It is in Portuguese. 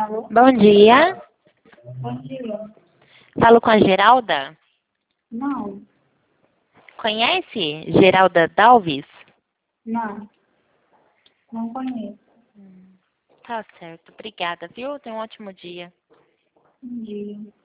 Alô? Bom dia. Bom dia. Falo com a Geralda. Não, Conhece Geralda Dalves? não, não conheço. Tá certo. Obrigada, viu? Tenha um ótimo dia. Bom dia.